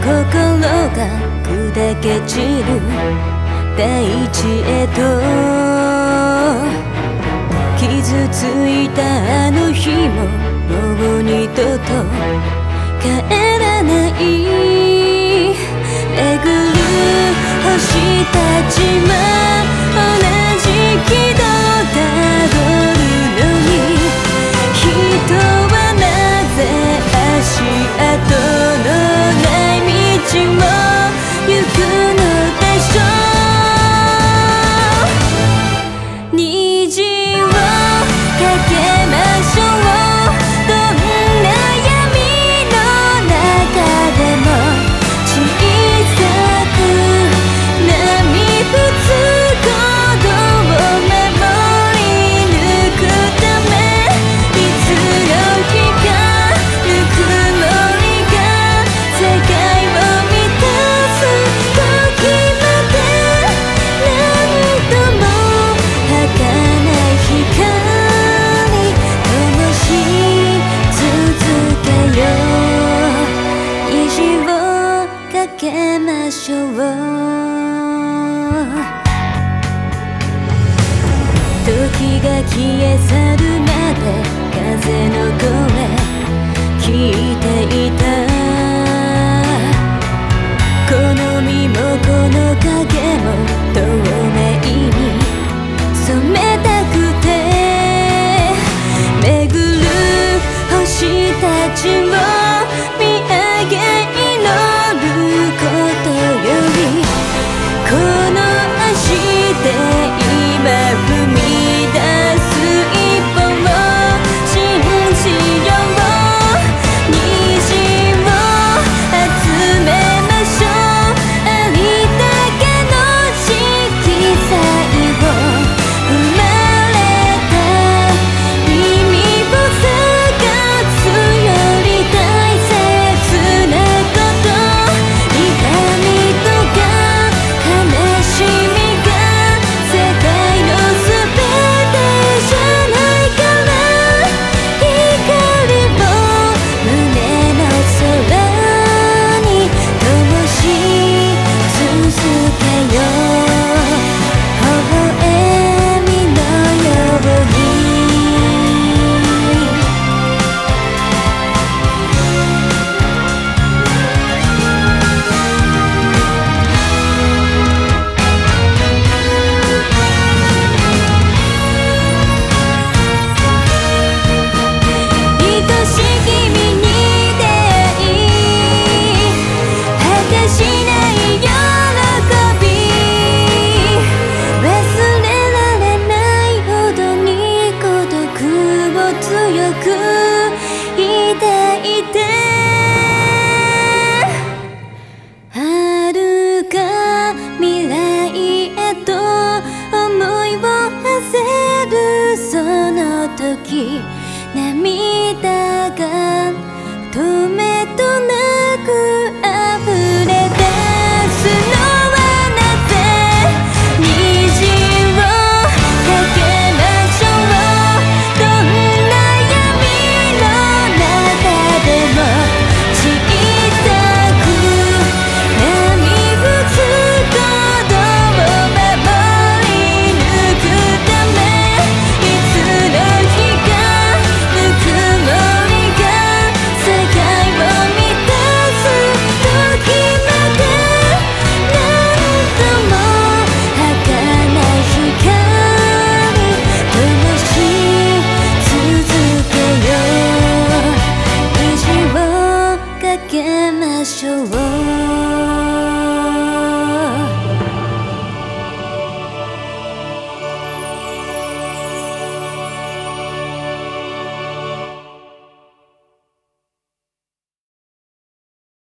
心が砕け散る大地へと傷ついたあの日ももう二度と帰らない巡る星たちは同じ軌道たどるのに人はなぜ足跡のない道を行くのでしょう。虹をかけましょう。どんな闇の中でも小さく波打つ鼓動を守り抜くためいつの日かぬくもりが世界を満たす時まで何度も儚い光灯し続けよう。虹をかけましょう。時が消え去るまで風の声聞いていた。この身もこの影も透明に染めたくて巡る星たちを見上げ祈ることよりこの足で今踏み出す一歩を信じよう。虹を集めましょう。ありだけの色彩を生まれた意味を探すより大切なこと痛みとか悲しみが世界の全てじゃないから光を胸の空に灯し続けよう。微笑みのように愛しき君に出会い果てしない喜び忘れられないほどに孤独を強く抱いて遥か未来へと思いを馳せるその時